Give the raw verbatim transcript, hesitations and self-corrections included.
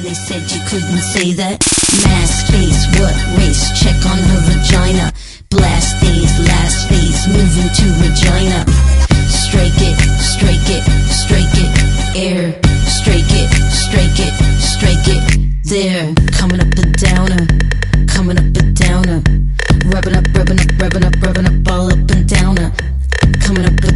they said you couldn't say that. Mask face, what race? Check on her vagina. Blast days, last phase, moving to Regina. Strike it, strike it, strike it, air. Strike it, strike it, strike it, there. Coming up and downer, coming up and downer. Rubbing up, rubbing up, rubbing up, rubbing up, all up and downer. Coming up